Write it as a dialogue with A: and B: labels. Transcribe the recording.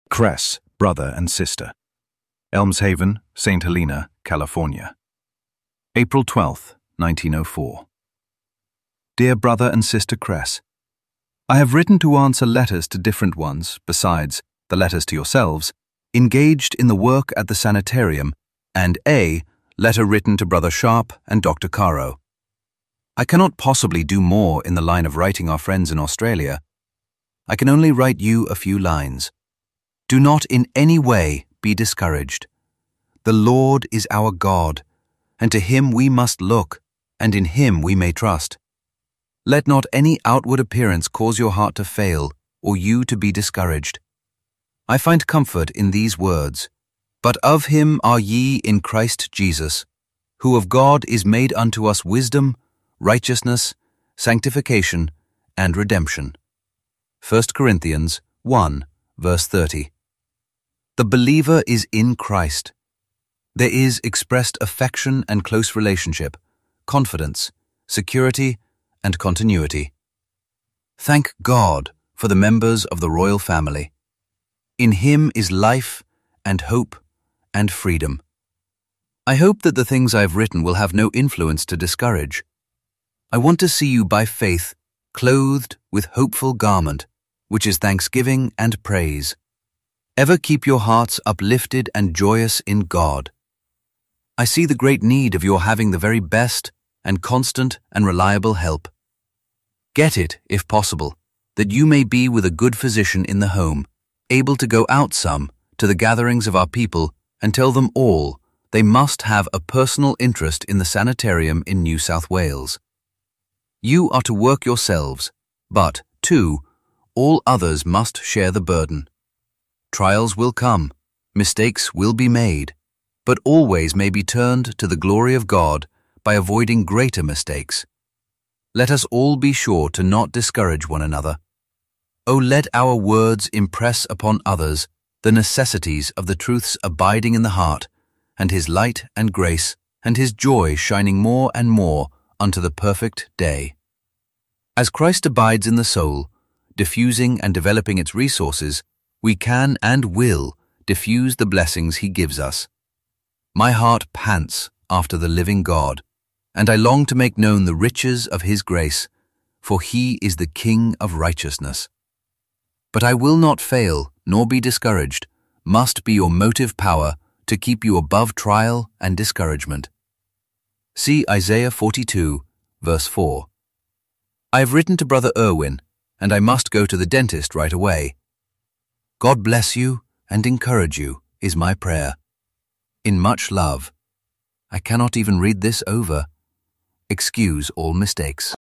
A: Cress, brother and sister. Elmshaven, St. Helena, California. April 12, 1904. Dear Brother and Sister Cress, I have written to answer letters to different ones, besides the letters to yourselves, engaged in the work at the sanitarium, and a letter written to Brother Sharp and Dr. Caro. I cannot possibly do more in the line of writing our friends in Australia. I can only write you a few lines. Do not in any way be discouraged. The Lord is our God, and to Him we must look, and in Him we may trust. Let not any outward appearance cause your heart to fail, or you to be discouraged. I find comfort in these words, But of Him are ye in Christ Jesus, who of God is made unto us wisdom, righteousness, sanctification, and redemption. 1 Corinthians 1, verse 30. The believer is in Christ. There is expressed affection and close relationship, confidence, security, and continuity. Thank God for the members of the royal family. In Him is life and hope and freedom. I hope that the things I have written will have no influence to discourage. I want to see you by faith clothed with hopeful garment, which is thanksgiving and praise. Ever keep your hearts uplifted and joyous in God. I see the great need of your having the very best and constant and reliable help. Get it, if possible, that you may be with a good physician in the home, able to go out some to the gatherings of our people and tell them all they must have a personal interest in the sanitarium in New South Wales. You are to work yourselves, but, too, all others must share the burden. Trials will come, mistakes will be made, but always may be turned to the glory of God by avoiding greater mistakes. Let us all be sure to not discourage one another. Oh, let our words impress upon others the necessities of the truths abiding in the heart, and His light and grace, and His joy shining more and more unto the perfect day. As Christ abides in the soul, diffusing and developing its resources, we can and will diffuse the blessings He gives us. My heart pants after the living God, and I long to make known the riches of His grace, for He is the King of righteousness. But I will not fail, nor be discouraged, must be your motive power to keep you above trial and discouragement. See Isaiah 42, verse 4. I have written to Brother Irwin, and I must go to the dentist right away. God bless you and encourage you, is my prayer. In much love. I cannot even read this over. Excuse all mistakes.